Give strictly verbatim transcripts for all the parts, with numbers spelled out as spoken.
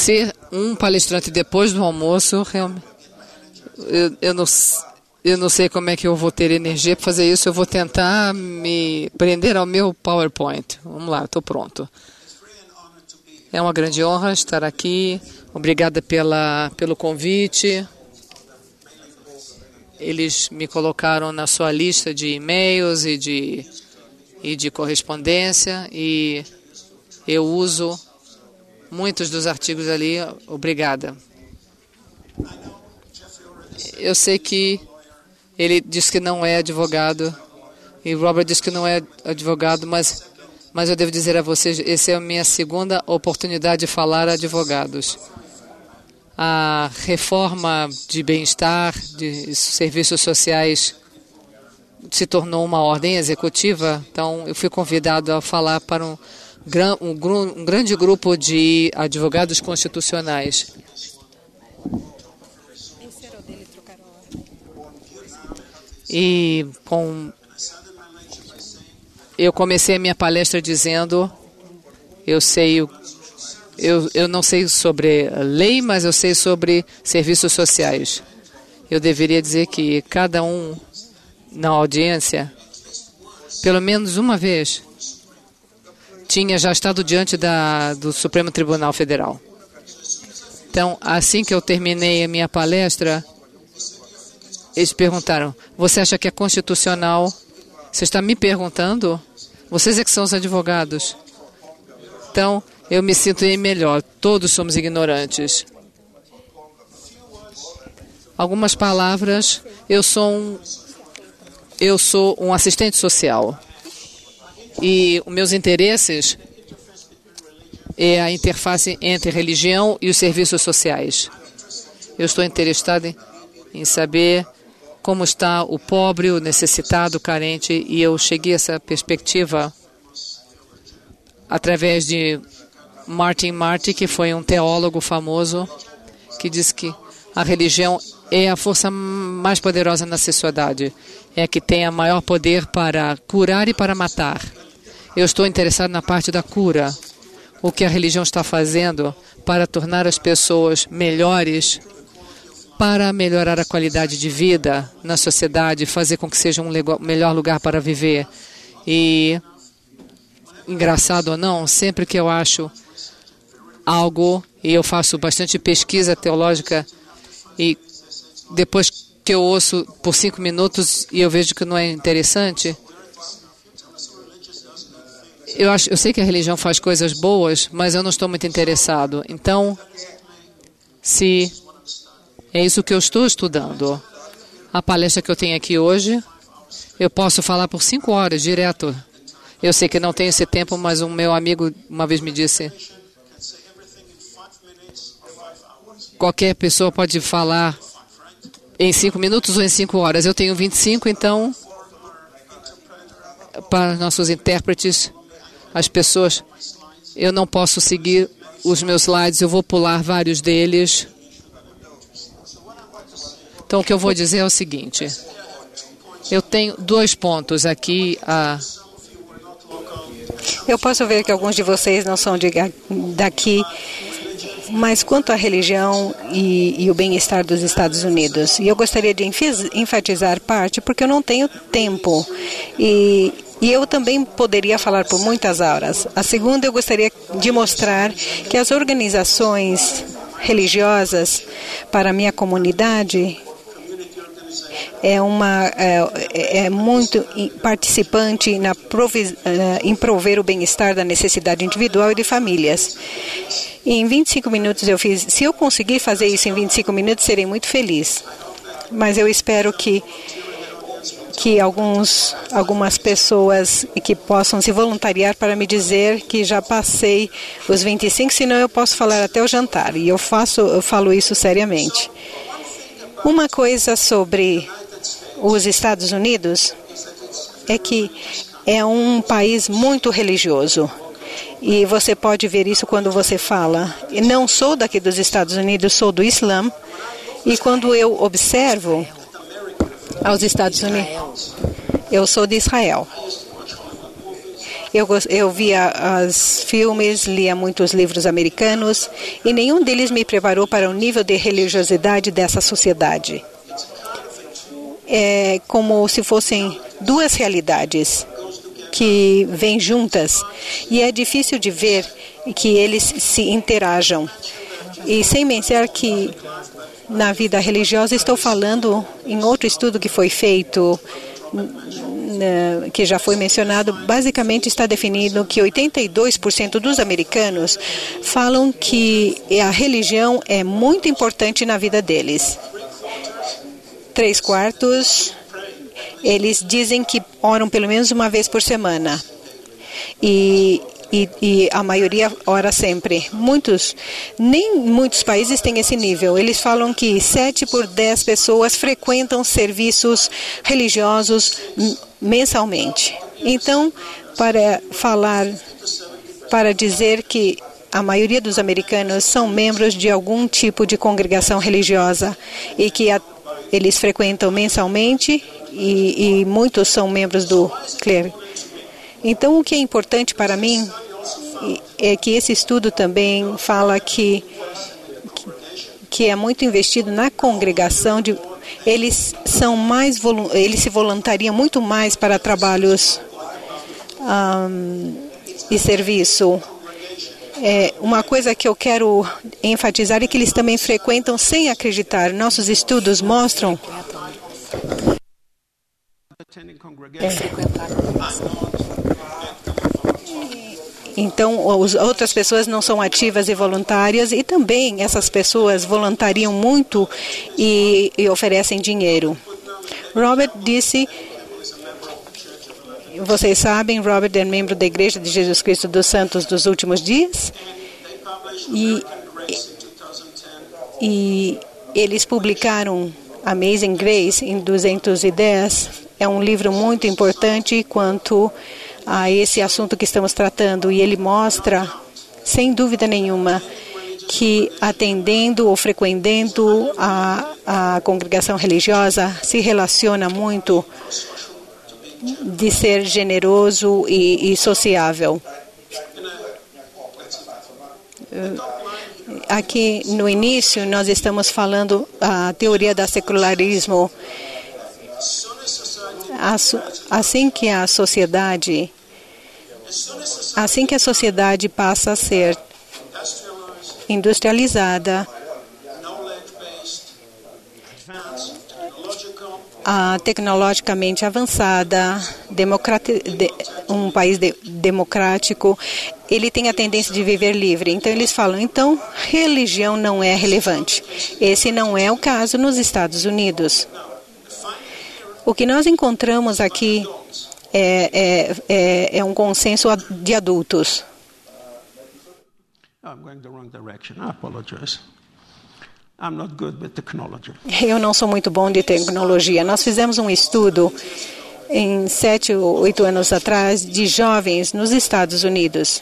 ser um palestrante depois do almoço, realmente, eu, eu, não, eu não sei como é que eu vou ter energia para fazer isso. Eu vou tentar me prender ao meu PowerPoint. Vamos lá, estou pronto. É uma grande honra estar aqui. Obrigada pela, pelo convite. Eles me colocaram na sua lista de e-mails e de, e de correspondência e eu uso muitos dos artigos ali. Obrigada. Eu sei que ele diz que não é advogado e Robert diz que não é advogado, mas, mas eu devo dizer a vocês, essa é a minha segunda oportunidade de falar a advogados. A reforma de bem-estar, de serviços sociais, se tornou uma ordem executiva. Então, eu fui convidado a falar para um, um, um grande grupo de advogados constitucionais. E com, eu comecei a minha palestra dizendo, eu sei o Eu, eu não sei sobre lei, mas eu sei sobre serviços sociais. Eu deveria dizer que cada um na audiência, pelo menos uma vez, tinha já estado diante da, do Supremo Tribunal Federal. Então, assim que eu terminei a minha palestra, eles perguntaram, você acha que é constitucional? Você está me perguntando? Vocês é que são os advogados. Então, eu me sinto melhor. Todos somos ignorantes. Algumas palavras. Eu sou um, eu sou um assistente social. E os meus interesses é a interface entre religião e os serviços sociais. Eu estou interessado em, em saber como está o pobre, o necessitado, o carente. E eu cheguei a essa perspectiva através de Martin Marty, que foi um teólogo famoso, que diz que a religião é a força mais poderosa na sociedade, é a que tem a maior poder para curar e para matar. Eu estou interessado na parte da cura, o que a religião está fazendo para tornar as pessoas melhores, para melhorar a qualidade de vida na sociedade, fazer com que seja um melhor lugar para viver. E, engraçado ou não, sempre que eu acho algo, e eu faço bastante pesquisa teológica, e depois que eu ouço por cinco minutos e eu vejo que não é interessante, eu, acho, eu sei que a religião faz coisas boas, mas eu não estou muito interessado. Então, se é isso que eu estou estudando, a palestra que eu tenho aqui hoje, eu posso falar por cinco horas direto. Eu sei que não tenho esse tempo, mas um meu amigo uma vez me disse, qualquer pessoa pode falar em cinco minutos ou em cinco horas. Eu tenho vinte e cinco, então, para nossos intérpretes, as pessoas, eu não posso seguir os meus slides, eu vou pular vários deles. Então, o que eu vou dizer é o seguinte. Eu tenho dois pontos aqui. A... Eu posso ver que alguns de vocês não são de, daqui, mas quanto à religião e, e o bem-estar dos Estados Unidos, e eu gostaria de enfatizar parte, porque eu não tenho tempo, e, e eu também poderia falar por muitas horas. A segunda, eu gostaria de mostrar que as organizações religiosas para a minha comunidade é, uma, é, é muito participante na provis, em prover o bem-estar da necessidade individual e de famílias. E em vinte e cinco minutos eu fiz, se eu conseguir fazer isso em vinte e cinco minutos, serei muito feliz. Mas eu espero que, que alguns, algumas pessoas que possam se voluntariar para me dizer que já passei os vinte e cinco, senão eu posso falar até o jantar. E eu, faço, eu falo isso seriamente. Uma coisa sobre os Estados Unidos é que é um país muito religioso. E você pode ver isso quando você fala. Eu não sou daqui dos Estados Unidos, sou do Islã. E quando eu observo aos Estados Unidos, eu sou de Israel. Eu, eu via os filmes, lia muitos livros americanos e nenhum deles me preparou para o nível de religiosidade dessa sociedade. É como se fossem duas realidades que vêm juntas e é difícil de ver que eles se interajam. E sem mencionar que na vida religiosa, estou falando em outro estudo que foi feito, que já foi mencionado, basicamente está definido que oitenta e dois por cento dos americanos falam que a religião é muito importante na vida deles. Três quartos, eles dizem que oram pelo menos uma vez por semana. E E, e a maioria ora sempre. Muitos, nem muitos países têm esse nível. Eles falam que sete por dez pessoas frequentam serviços religiosos mensalmente. Então, para falar, para dizer que a maioria dos americanos são membros de algum tipo de congregação religiosa e que a, eles frequentam mensalmente e, e muitos são membros do clero. Então, o que é importante para mim é que esse estudo também fala que, que é muito investido na congregação. De, eles são mais eles se voluntariam muito mais para trabalhos um, e serviço. É, uma coisa que eu quero enfatizar é que eles também frequentam sem acreditar. Nossos estudos mostram. É. Então, as outras pessoas não são ativas e voluntárias e também essas pessoas voluntariam muito e, e oferecem dinheiro. Robert disse, vocês sabem, Robert é membro da Igreja de Jesus Cristo dos Santos dos Últimos Dias e, e eles publicaram Amazing Grace em duzentos e dez. É um livro muito importante quanto a esse assunto que estamos tratando, e ele mostra, sem dúvida nenhuma, que atendendo ou frequentando a, a congregação religiosa se relaciona muito de ser generoso e, e sociável. Aqui no início nós estamos falando a teoria do secularismo. Assim que a sociedade, assim que a sociedade passa a ser industrializada, a tecnologicamente avançada, democrati- de, um país de, democrático, ele tem a tendência de viver livre. Então eles falam, então religião não é relevante. Esse não é o caso nos Estados Unidos. O que nós encontramos aqui é, é, é, é um consenso de adultos. Eu não sou muito bom de tecnologia. Nós fizemos um estudo em sete ou oito anos atrás de jovens nos Estados Unidos.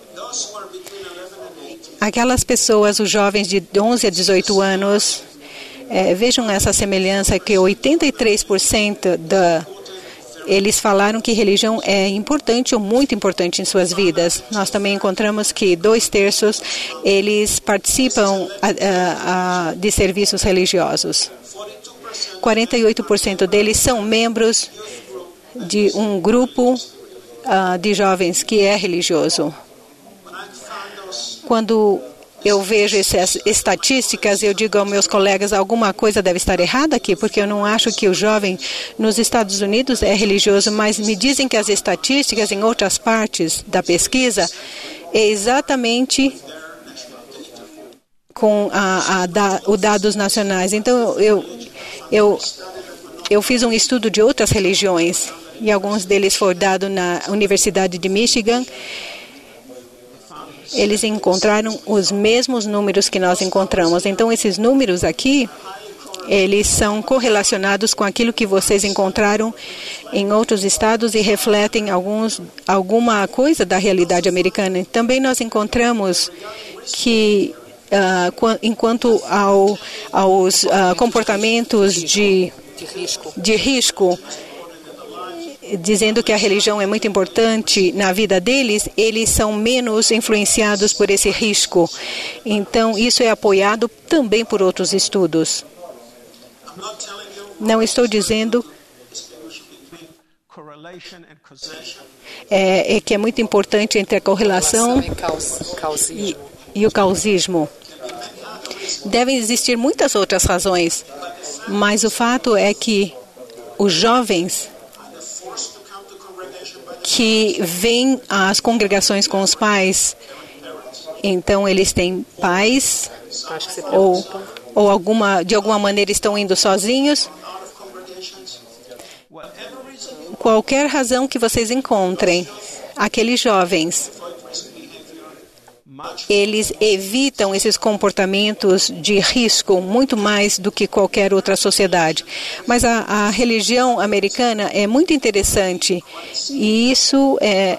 Aquelas pessoas, os jovens de onze a dezoito anos, É, vejam essa semelhança que oitenta e três por cento da, eles falaram que religião é importante ou muito importante em suas vidas. Nós também encontramos que dois terços eles participam a, a, a, de serviços religiosos. quarenta e oito por cento deles são membros de um grupo uh, de jovens que é religioso. Quando eu vejo essas estatísticas, eu digo aos meus colegas, alguma coisa deve estar errada aqui, porque eu não acho que o jovem nos Estados Unidos é religioso, mas me dizem que as estatísticas em outras partes da pesquisa é exatamente com a, a, da, os dados nacionais. Então, eu, eu, eu fiz um estudo de outras religiões, e alguns deles foram dados na Universidade de Michigan. Eles encontraram os mesmos números que nós encontramos. Então, esses números aqui, eles são correlacionados com aquilo que vocês encontraram em outros estados e refletem alguns, alguma coisa da realidade americana. Também nós encontramos que, uh, enquanto ao, aos uh, comportamentos de, de risco, dizendo que a religião é muito importante na vida deles, eles são menos influenciados por esse risco. Então, isso é apoiado também por outros estudos. Não estou dizendo é, é que é muito importante entre a correlação e, e o causismo. Devem existir muitas outras razões, mas o fato é que os jovens que vêm às congregações com os pais, então eles têm pais ou, ou alguma, de alguma maneira estão indo sozinhos. Qualquer razão que vocês encontrem, aqueles jovens, eles evitam esses comportamentos de risco muito mais do que qualquer outra sociedade. Mas a, a religião americana é muito interessante e isso é...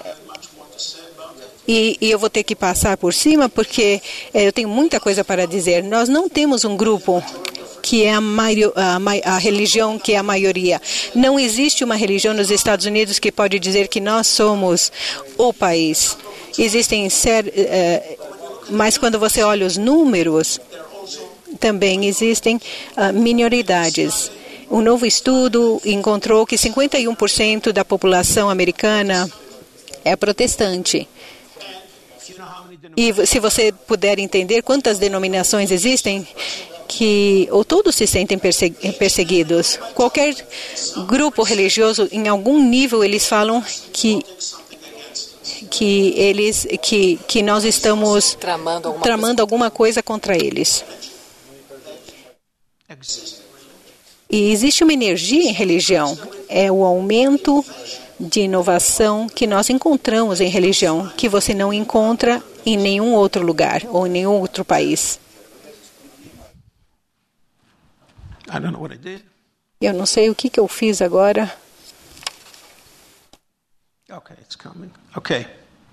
E, e eu vou ter que passar por cima porque é, eu tenho muita coisa para dizer. Nós não temos um grupo que é a, maio, a, a religião que é a maioria. Não existe uma religião nos Estados Unidos que pode dizer que nós somos o país. Existem, ser, eh, mas quando você olha os números, também existem uh, minoridades. Um novo estudo encontrou que cinquenta e um por cento da população americana é protestante. E se você puder entender quantas denominações existem, que ou todos se sentem perseguidos. Qualquer grupo religioso, em algum nível, eles falam que que eles que que nós estamos tramando alguma, tramando coisa. alguma coisa contra eles. E existe uma energia em religião, é o aumento de inovação que nós encontramos em religião, que você não encontra em nenhum outro lugar ou em nenhum outro país. I don't know what I did. Eu não sei o que que eu fiz agora. Okay, it's coming. Okay.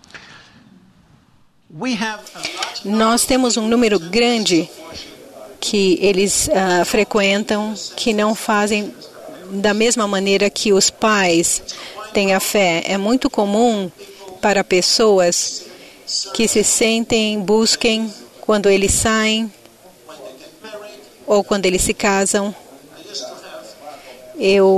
We have a large Nós temos um número grande que eles uh, frequentam, que não fazem da mesma maneira que os pais têm a fé. É muito comum para pessoas que se sentem, busquem quando eles saem ou quando eles se casam. Eu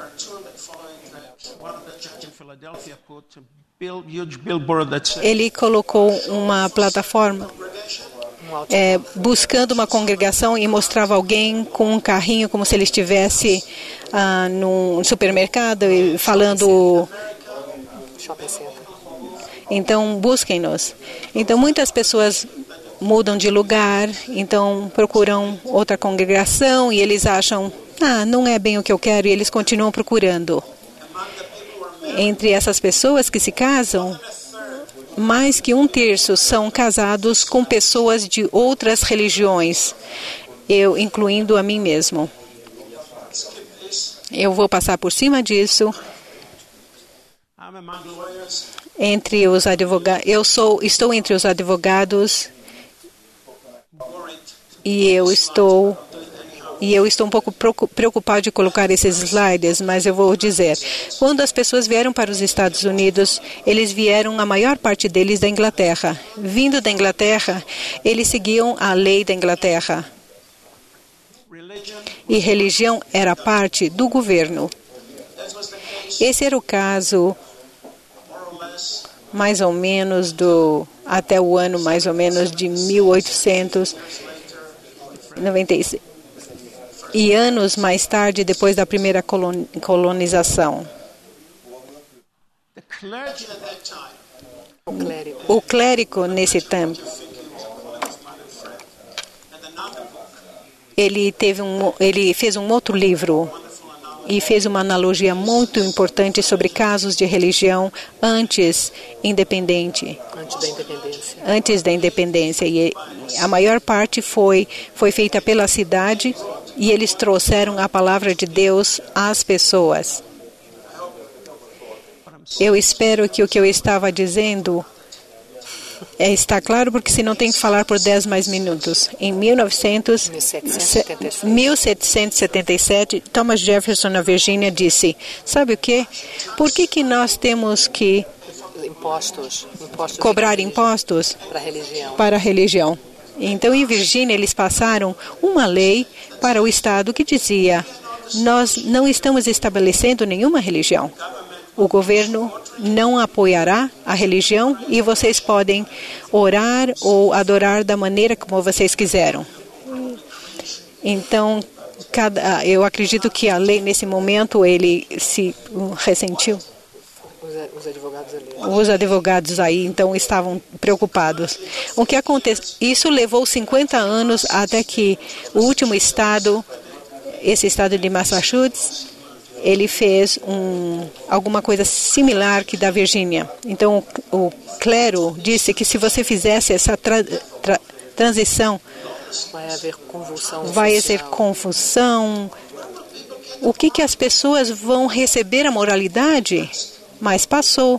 Ele colocou uma plataforma é, buscando uma congregação e mostrava alguém com um carrinho como se ele estivesse ah, num supermercado e falando. Então, busquem-nos. Então, muitas pessoas mudam de lugar, então procuram outra congregação e eles acham, ah, não é bem o que eu quero, e eles continuam procurando. Entre essas pessoas que se casam, mais que um terço são casados com pessoas de outras religiões, eu incluindo a mim mesmo. Eu vou passar por cima disso. Entre os advogados, eu sou, estou entre os advogados e eu estou E eu estou um pouco preocupado de colocar esses slides, mas eu vou dizer. Quando as pessoas vieram para os Estados Unidos, eles vieram, a maior parte deles, da Inglaterra. Vindo da Inglaterra, eles seguiam a lei da Inglaterra. E religião era parte do governo. Esse era o caso, mais ou menos, do, até o ano mais ou menos de mil oitocentos e noventa e seis. E anos mais tarde, depois da primeira colonização. O clérigo, nesse tempo, ele, teve um, ele fez um outro livro e fez uma analogia muito importante sobre casos de religião antes independente. Antes da independência. Antes da independência. E a maior parte foi, foi feita pela cidade. E eles trouxeram a palavra de Deus às pessoas. Eu espero que o que eu estava dizendo É, está claro, porque senão tem que falar por dez mais minutos. Em mil novecentos, mil setecentos e setenta e sete, Thomas Jefferson, na Virgínia, disse: sabe o quê? Por que que nós temos que Impostos, impostos cobrar impostos para a religião. para a religião? Então, em Virgínia, eles passaram uma lei para o Estado que dizia: nós não estamos estabelecendo nenhuma religião. O governo não apoiará a religião e vocês podem orar ou adorar da maneira como vocês quiseram. Então, cada, eu acredito que a lei, nesse momento, ele se ressentiu. Os advogados ali. Os advogados aí, então, estavam preocupados. O que aconteceu? Isso levou cinquenta anos até que o último estado, esse estado de Massachusetts, ele fez um, alguma coisa similar que da Virgínia. Então, o, o clero disse que se você fizesse essa tra, tra, transição, vai haver convulsão vai social. haver confusão. O que que as pessoas vão receber a moralidade? Mas passou.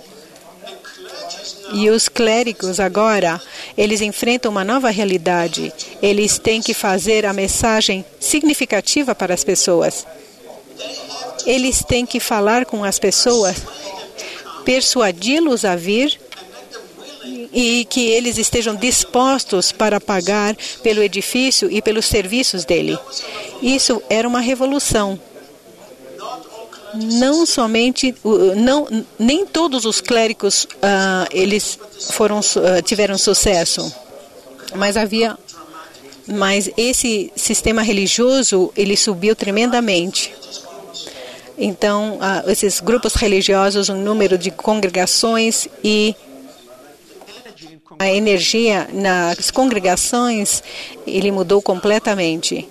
E os clérigos agora, eles enfrentam uma nova realidade. Eles têm que fazer a mensagem significativa para as pessoas. Eles têm que falar com as pessoas, persuadi-los a vir e que eles estejam dispostos para pagar pelo edifício e pelos serviços dele. Isso era uma revolução. Não somente, não, nem todos os clérigos uh, eles foram, uh, tiveram sucesso, mas havia, mas esse sistema religioso ele subiu tremendamente. Então, uh, esses grupos religiosos, um número de congregações e a energia nas congregações, ele mudou completamente.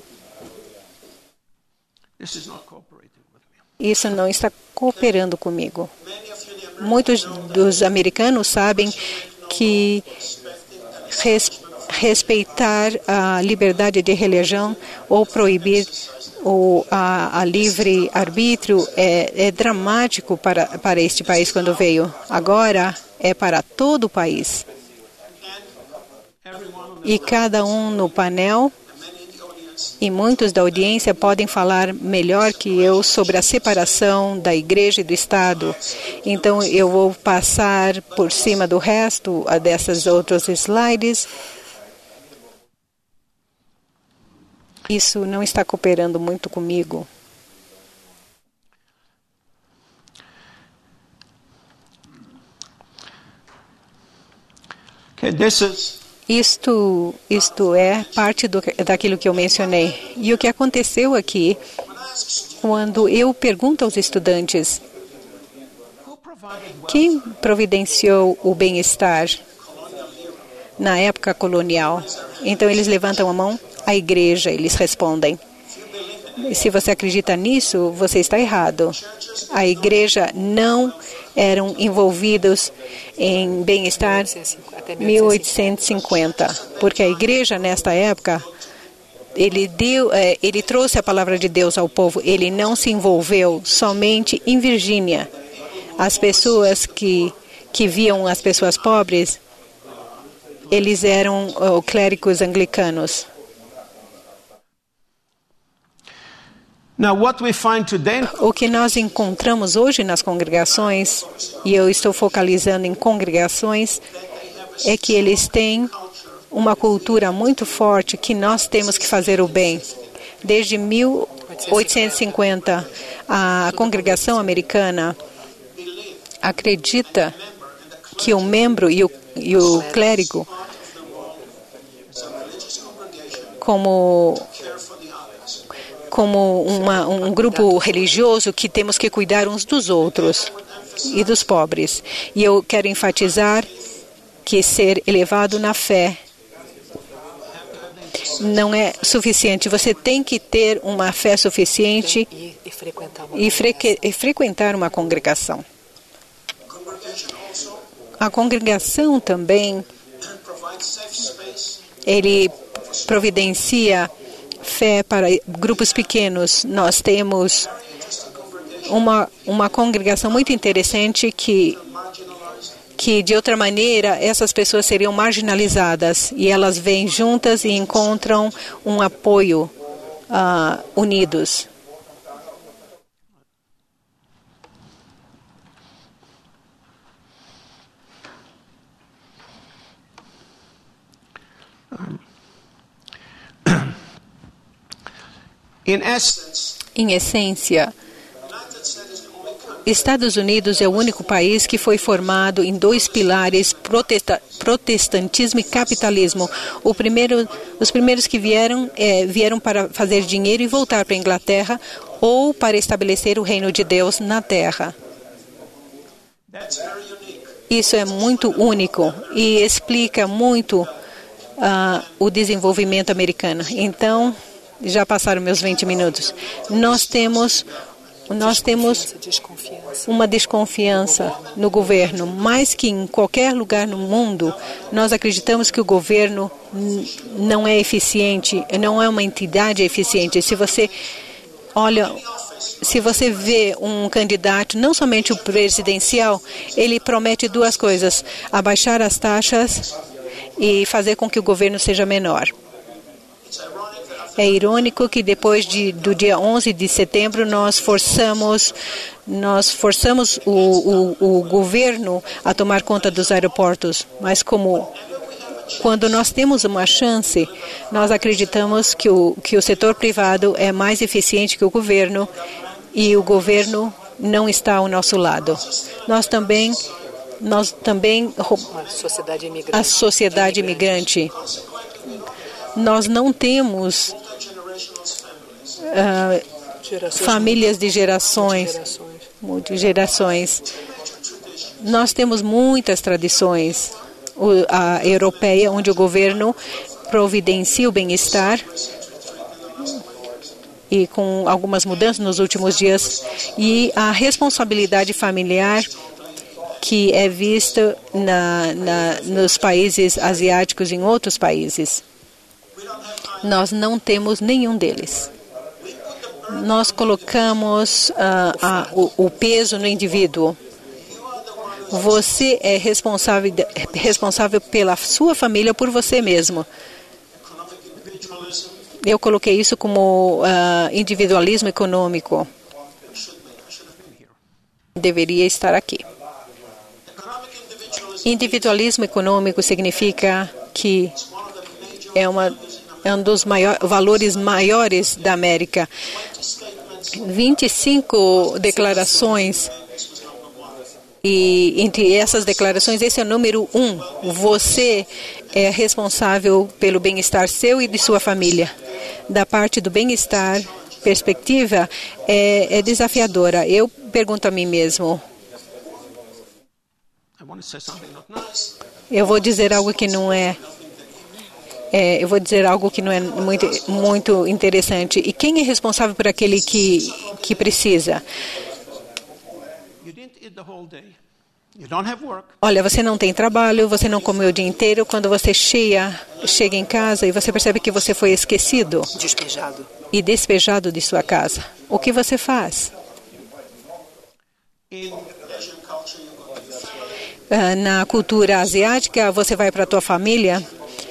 Isso não está cooperando comigo. Muitos dos americanos sabem que res, respeitar a liberdade de religião ou proibir o a, a livre arbítrio é, é dramático para, para este país quando veio. Agora é para todo o país. E cada um no painel e muitos da audiência podem falar melhor que eu sobre a separação da igreja e do Estado. Então eu vou passar por cima do resto dessas outros slides. Isso não está cooperando muito comigo. Okay, this is Isto, isto é parte do, daquilo que eu mencionei. E o que aconteceu aqui, quando eu pergunto aos estudantes quem providenciou o bem-estar na época colonial, então eles levantam a mão, a igreja, eles respondem. Se você acredita nisso, você está errado. A igreja não eram envolvidos em bem-estar mil oitocentos e cinquenta, porque a igreja nesta época ele deu, ele trouxe a palavra de Deus ao povo. Ele não se envolveu somente em Virgínia. As pessoas que que viam as pessoas pobres, eles eram oh, clérigos anglicanos. Now, what we find today, o que nós encontramos hoje nas congregações, e eu estou focalizando em congregações, é que eles têm uma cultura muito forte que nós temos que fazer o bem. Desde mil oitocentos e cinquenta, a congregação americana acredita que o membro e o, e o clérigo, como como uma, um grupo religioso que temos que cuidar uns dos outros e dos pobres. E eu quero enfatizar que ser elevado na fé não é suficiente. Você tem que ter uma fé suficiente E, e, frequentar uma e, freque, e frequentar uma congregação. A congregação também, ele providencia fé para grupos pequenos. Nós temos uma, uma congregação muito interessante que, que de outra maneira essas pessoas seriam marginalizadas e elas vêm juntas e encontram um apoio uh, unidos. In essence, em essência, Estados Unidos é o único país que foi formado em dois pilares, protesta, protestantismo e capitalismo. O primeiro, os primeiros que vieram, é, vieram para fazer dinheiro e voltar para a Inglaterra ou para estabelecer o reino de Deus na terra. Isso é muito único e explica muito uh, o desenvolvimento americano. Então, já passaram meus vinte minutos. Nós temos, nós temos uma desconfiança no governo. Mais que em qualquer lugar no mundo, nós acreditamos que o governo não é eficiente, não é uma entidade eficiente. Se você olha, se você vê um candidato, não somente o presidencial, ele promete duas coisas: abaixar as taxas e fazer com que o governo seja menor. É irônico que depois de, do dia onze de setembro nós forçamos, nós forçamos o, o, o governo a tomar conta dos aeroportos. Mas como quando nós temos uma chance, nós acreditamos que o, que o setor privado é mais eficiente que o governo e o governo não está ao nosso lado. Nós também, nós também a sociedade imigrante. A sociedade imigrante. Nós não temos uh, famílias de gerações, de gerações. Nós temos muitas tradições. O, a europeia, onde o governo providencia o bem-estar e com algumas mudanças nos últimos dias, e a responsabilidade familiar que é vista na, na, nos países asiáticos e em outros países. Nós não temos nenhum deles. Nós colocamos uh, a, o, o peso no indivíduo. Você é responsável, responsável pela sua família, por você mesmo. Eu coloquei isso como uh, individualismo econômico. Deveria estar aqui. Individualismo econômico significa que é, uma, é um dos maior, valores maiores da América. vinte e cinco declarações, e entre essas declarações, esse é o número um. Você é responsável pelo bem-estar seu e de sua família. Da parte do bem-estar, perspectiva é, é desafiadora. Eu pergunto a mim mesmo, eu vou dizer algo que não é, é eu vou dizer algo que não é muito, muito interessante. E quem é responsável por aquele que, que precisa? Olha, você não tem trabalho, você não comeu o dia inteiro. Quando você cheia, chega em casa e você percebe que você foi esquecido. Despejado. E despejado de sua casa. O que você faz? Na cultura asiática, você vai para a tua família.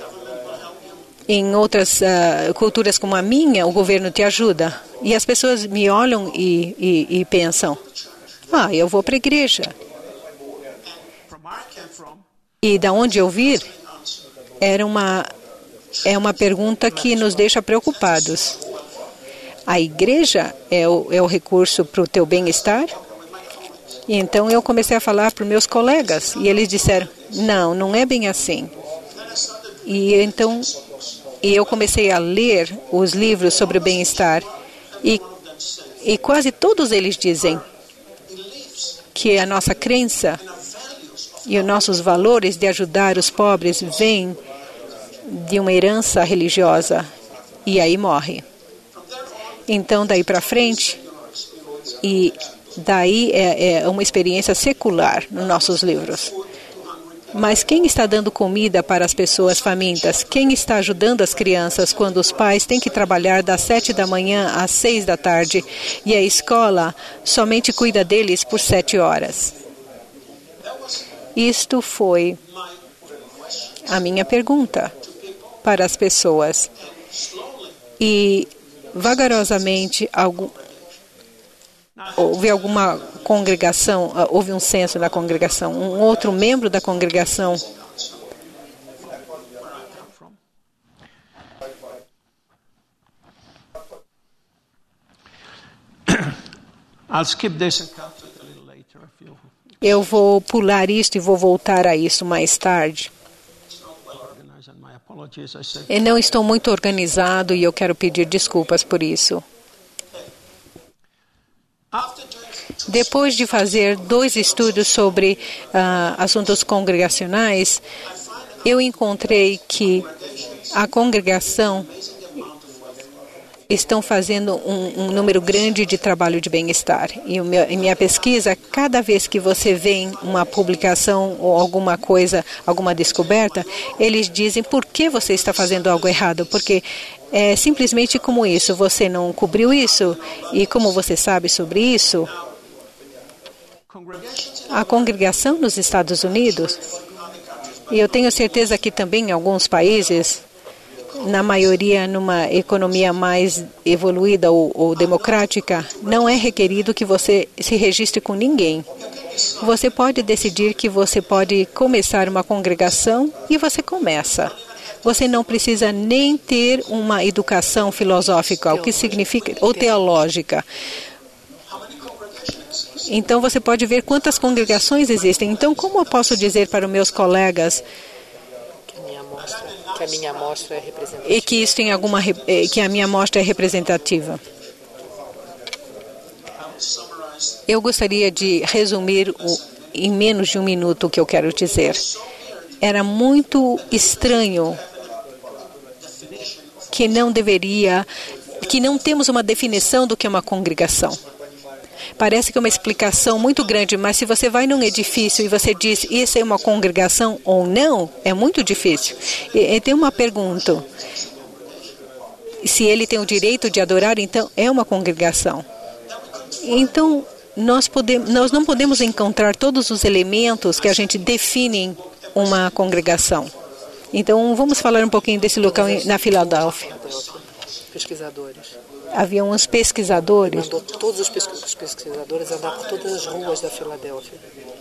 Em outras uh, culturas como a minha, o governo te ajuda. E as pessoas me olham e, e, e pensam, ah, eu vou para a igreja. E da onde eu vir, era uma, é uma pergunta que nos deixa preocupados. A igreja é o, é o recurso para o teu bem-estar? E então eu comecei a falar para os meus colegas e eles disseram, não, não é bem assim. E então e eu comecei a ler os livros sobre o bem-estar e, e quase todos eles dizem que a nossa crença e os nossos valores de ajudar os pobres vêm de uma herança religiosa e aí morre. Então, daí para frente, e daí é, é uma experiência secular nos nossos livros. Mas quem está dando comida para as pessoas famintas? Quem está ajudando as crianças quando os pais têm que trabalhar das sete da manhã às seis da tarde e a escola somente cuida deles por sete horas? Isto foi a minha pergunta para as pessoas. E, vagarosamente, algum, houve alguma congregação, houve um censo na congregação, um outro membro da congregação I'll skip this and come to it a little later. If you... Eu vou pular isto e vou voltar a isso mais tarde. Eu não estou muito organizado e eu quero pedir desculpas por isso. Depois de fazer dois estudos sobre uh, assuntos congregacionais, eu encontrei que a congregação estão fazendo um, um número grande de trabalho de bem-estar. E o meu, em minha pesquisa, cada vez que você vê uma publicação ou alguma coisa, alguma descoberta, eles dizem por que você está fazendo algo errado. Porque é simplesmente como isso, você não cobriu isso. E como você sabe sobre isso, a congregação nos Estados Unidos, e eu tenho certeza que também em alguns países, na maioria numa economia mais evoluída ou, ou democrática, não é requerido que você se registre com ninguém. Você pode decidir que você pode começar uma congregação e você começa. Você não precisa nem ter uma educação filosófica, o que significa, ou teológica. Então você pode ver quantas congregações existem. Então, como eu posso dizer para os meus colegas que a minha amostra é representativa e que isso tem alguma que a minha amostra é representativa? Eu gostaria de resumir o, em menos de um minuto o que eu quero dizer. Era muito estranho que não deveria, que não temos uma definição do que é uma congregação. Parece que é uma explicação muito grande, mas se você vai num edifício e você diz isso é uma congregação ou não, é muito difícil. E, e tem uma pergunta. Se ele tem o direito de adorar, então é uma congregação. Então, nós, podemos, nós não podemos encontrar todos os elementos que a gente define uma congregação. Então, vamos falar um pouquinho desse local na Filadélfia. Pesquisadores. Havia uns pesquisadores. Mandou todos os pesquisadores andar por todas as ruas da Filadélfia.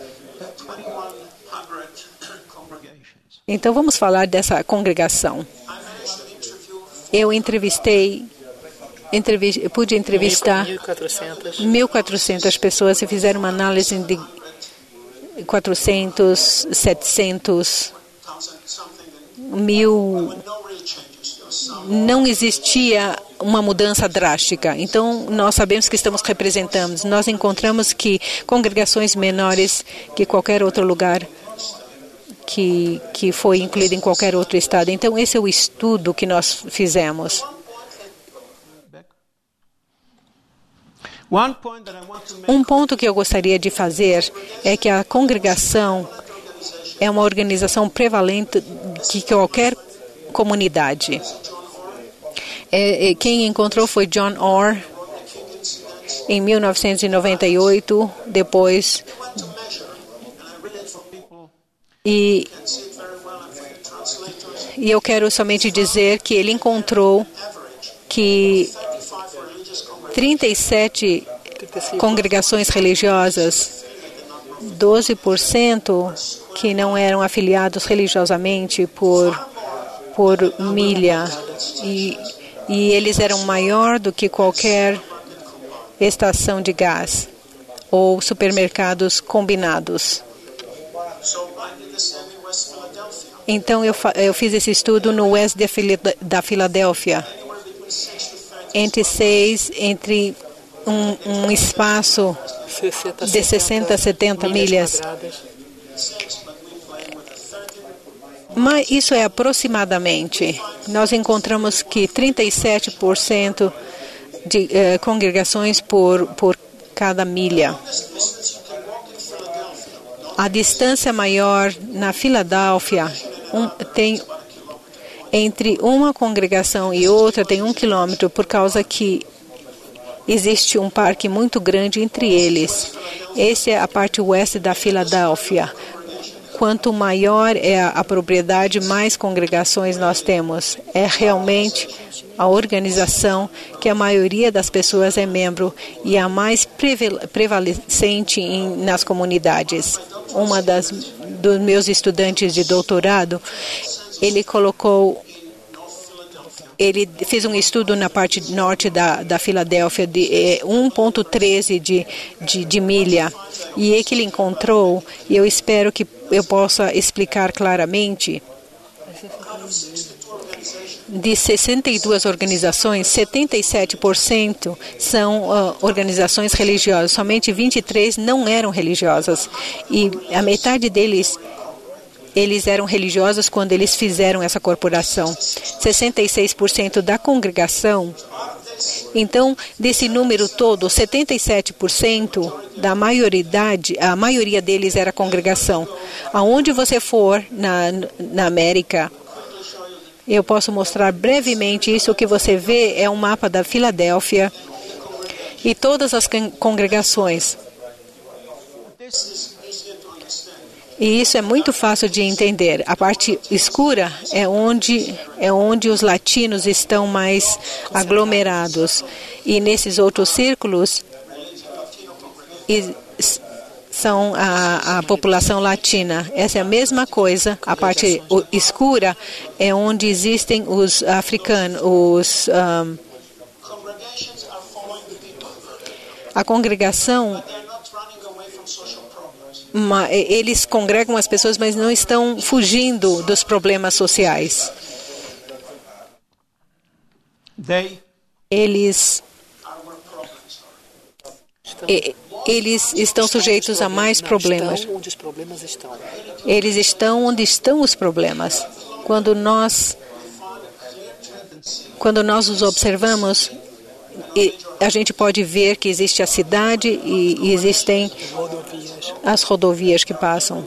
Então, vamos falar dessa congregação. Eu entrevistei, entrevist, pude entrevistar mil e quatrocentas pessoas e fizeram uma análise de quatrocentos, setecentos, mil. Não existia uma mudança drástica. Então, nós sabemos que estamos representando. Nós encontramos que congregações menores que qualquer outro lugar que, que foi incluído em qualquer outro estado. Então, esse é o estudo que nós fizemos. Um ponto que eu gostaria de fazer é que a congregação é uma organização prevalente de qualquer comunidade. É, quem encontrou foi John Orr em mil novecentos e noventa e oito, depois e, e eu quero somente dizer que ele encontrou que trinta e sete congregações religiosas, doze por cento que não eram afiliados religiosamente por, por milha, e, e eles eram maior do que qualquer estação de gás ou supermercados combinados. Então, eu, eu fiz esse estudo no oeste da Filadélfia, entre seis, entre um, um espaço de sessenta a setenta milhas. Mas isso é aproximadamente. Nós encontramos que trinta e sete por cento de eh, congregações por, por cada milha. A distância maior na Filadélfia um, tem entre uma congregação e outra tem um quilômetro, por causa que existe um parque muito grande entre eles. Essa é a parte oeste da Filadélfia. quanto maior é a, a propriedade, mais congregações nós temos. É realmente a organização que a maioria das pessoas é membro e a mais prevalecente em, nas comunidades. Uma das dos meus estudantes de doutorado, ele colocou Ele fez um estudo na parte norte da, da Filadélfia de eh, um ponto treze de, de, de milha. E é que ele encontrou, e eu espero que eu possa explicar claramente, de sessenta e duas organizações, setenta e sete por cento são uh, organizações religiosas. Somente vinte e três não eram religiosas. E a metade deles... Eles eram religiosos quando eles fizeram essa corporação. sessenta e seis por cento da congregação. Então, desse número todo, setenta e sete por cento da maioridade, a maioria deles era congregação. Aonde você for na, na América, eu posso mostrar brevemente isso. O que você vê é um mapa da Filadélfia e todas as congregações. E isso é muito fácil de entender. A parte escura é onde, é onde os latinos estão mais aglomerados. E nesses outros círculos são a, a população latina. Essa é a mesma coisa. A parte escura é onde existem os africanos, os, um, a congregação. Uma, eles congregam as pessoas, mas não estão fugindo dos problemas sociais. Eles, eles estão sujeitos a mais problemas. Eles estão onde estão os problemas. Quando nós, quando nós os observamos, a gente pode ver que existe a cidade e, e existem as rodovias que passam.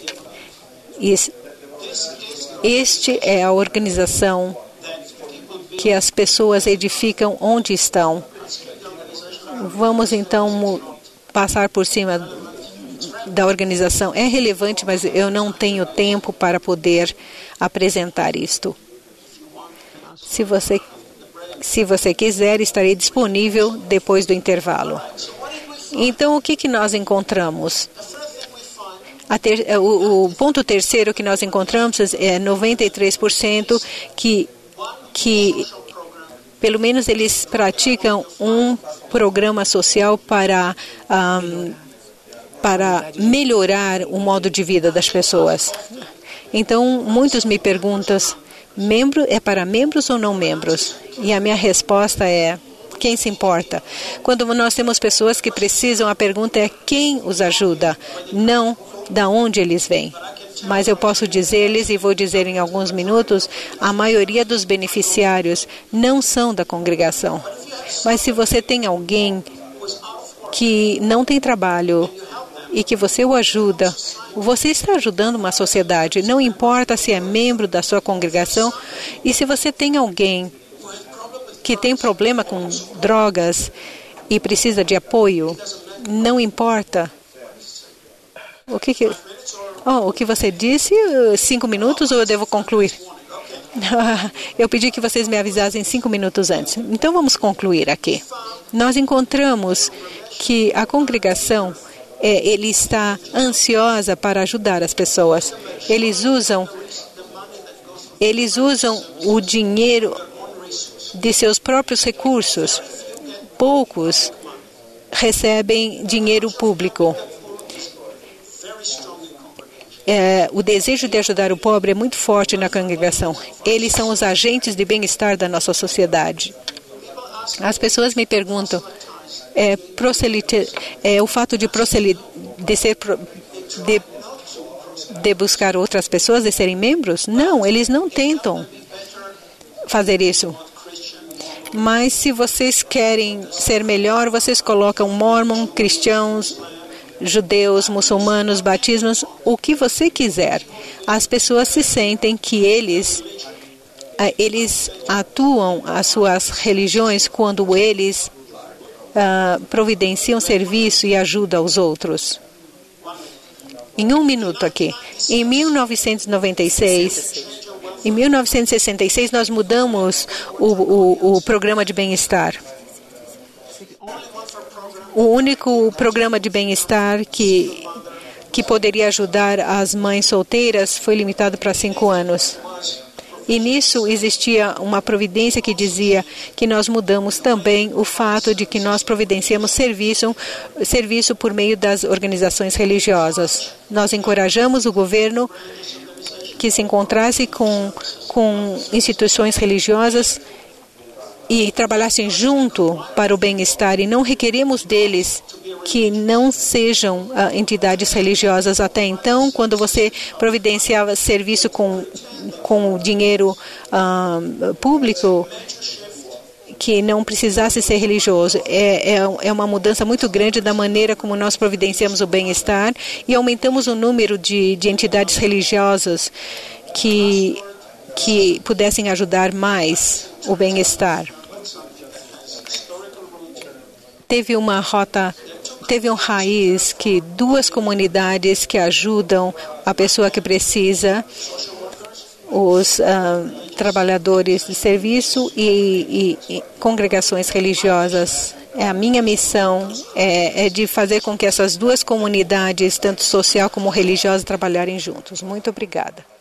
Este é a organização que as pessoas edificam onde estão. Vamos então passar por cima da organização. É relevante, mas eu não tenho tempo para poder apresentar isto. Se você Se você quiser, estarei disponível depois do intervalo. Então, o que, que nós encontramos? A ter, o, o ponto terceiro que nós encontramos é noventa e três por cento que, que, pelo menos, eles praticam um programa social para, um, para melhorar o modo de vida das pessoas. Então, muitos me perguntam, membro é para membros ou não membros? E a minha resposta é, quem se importa? Quando nós temos pessoas que precisam, a pergunta é quem os ajuda, não da onde eles vêm. Mas eu posso dizer-lhes, e vou dizer em alguns minutos, a maioria dos beneficiários não são da congregação. Mas se você tem alguém que não tem trabalho e que você o ajuda, você está ajudando uma sociedade, não importa se é membro da sua congregação. E se você tem alguém que tem problema com drogas e precisa de apoio, não importa. O que, que, oh, o que você disse? Cinco minutos ou eu devo concluir? Eu pedi que vocês me avisassem cinco minutos antes. Então vamos concluir aqui. Nós encontramos que a congregação é, ele está ansiosa para ajudar as pessoas. Eles usam, eles usam o dinheiro de seus próprios recursos. Poucos recebem dinheiro público. É, o desejo de ajudar o pobre é muito forte na congregação. Eles são os agentes de bem-estar da nossa sociedade. As pessoas me perguntam, é, proselite, é o fato de, proseli, de, ser, de, de buscar outras pessoas, de serem membros? Não, eles não tentam fazer isso. Mas se vocês querem ser melhor, vocês colocam mormon, cristãos, judeus, muçulmanos, batismos, o que você quiser. As pessoas se sentem que eles, eles atuam as suas religiões quando eles uh, providenciam serviço e ajudam aos outros. Em um minuto aqui, Em mil novecentos e noventa e seis, em mil novecentos e sessenta e seis, nós mudamos o, o, o programa de bem-estar. O único programa de bem-estar que, que poderia ajudar as mães solteiras foi limitado para cinco anos. E nisso existia uma providência que dizia que nós mudamos também o fato de que nós providenciamos serviço, serviço por meio das organizações religiosas. Nós encorajamos o governo que se encontrasse com, com instituições religiosas e trabalhassem junto para o bem-estar, e não requeremos deles que não sejam uh, entidades religiosas. Até então, quando você providenciava serviço com, com dinheiro uh, público, que não precisasse ser religioso. É, é, é uma mudança muito grande da maneira como nós providenciamos o bem-estar e aumentamos o número de, de entidades religiosas que, que pudessem ajudar mais o bem-estar. Teve uma rota, teve um raiz que duas comunidades que ajudam a pessoa que precisa, os uh, trabalhadores de serviço e, e, e congregações religiosas. É a minha missão é, é de fazer com que essas duas comunidades, tanto social como religiosa, trabalharem juntos. Muito obrigada.